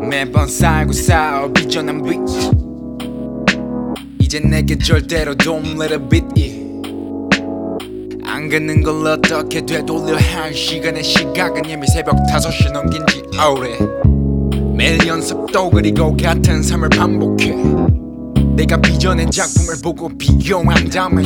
매번 살고 싸워 비전한 빛 이제 내게 절대로 don't let it beat it 안 걷는 걸 어떻게 되돌려 할 시간의 시각은 이미 새벽 5시 넘긴 지 오래 매일 연습도 그리고 같은 삶을 반복해 내가 빚어낸 작품을 보고 비교한다면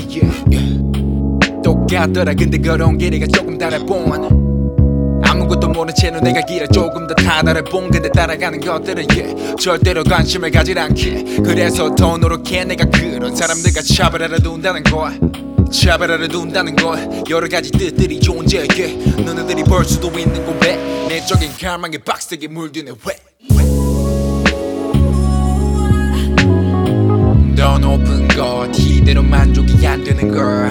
똑같더라 근데 걸어온 길이가 조금 달라본 아무것도 모른 채로 내가 길을 조금 더 다달아본 근데 따라가는 것들은 절대로 관심을 가질 않게 그래서 더 노력해 내가 그런 사람들과 차별하려 둔다는 거 차별하려 둔다는 거 여러가지 뜻들이 존재해 너네들이 볼 수도 있는 고백 내적인 갈망에 빡세게 물드네 왜 더 높은 것 이대로 만족이 안 되는 걸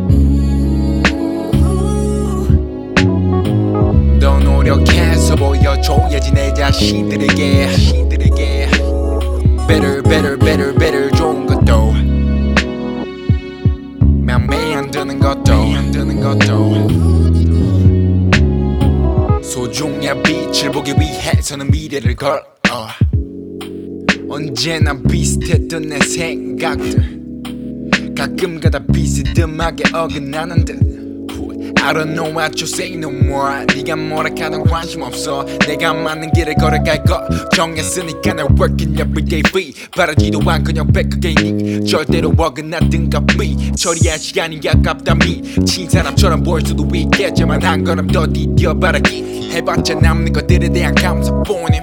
더 노력해서 보여줘야지 내 자신들에게 Better better better better 좋은 것도 맘에 안 드는 것도 소중한 빛을 보기 위해서는 미래를 걸어 언제나 비슷했던 내 생각들 가끔가다 비스듬하게 어긋나는 듯 I don't know what you say no more 네가 뭐라 하든 관심 없어 내가 맞는 길을 걸어갈 거 정했으니까 나 working everyday free 바라지도 않고 그냥 백그게이니 절대로 어긋나든 겁이 처리할 시간이 아깝다 미친 사람처럼 보일 수도 있겠지만 한 걸음 더 디뎌 바라기 해봤자 남는 것들에 대한 감사뿐임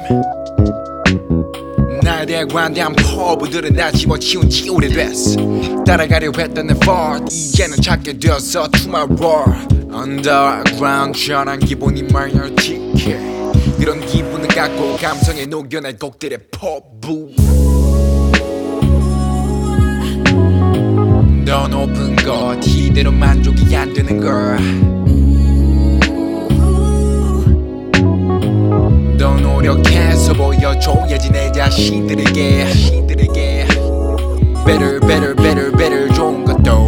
나에 대한 관대한 포부들은 다 집어치운 지 오래됐어 따라가려 했던 내 fault 이제는 찾게 되었어 to my world Underground처럼 기분이 마이너틱해 이런 기분을 갖고 감성에 녹여낼 곡들의 포부 더 높은 것 이대로 만족이 안 되는 걸 더 노력해서 보여줘야지 내 자신들에게 Better better better better 좋은 것도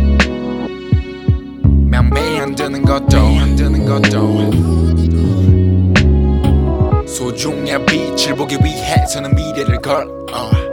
맘에 안 드는 것도 소중한 빛을 보기 위해서는 미래를 걸어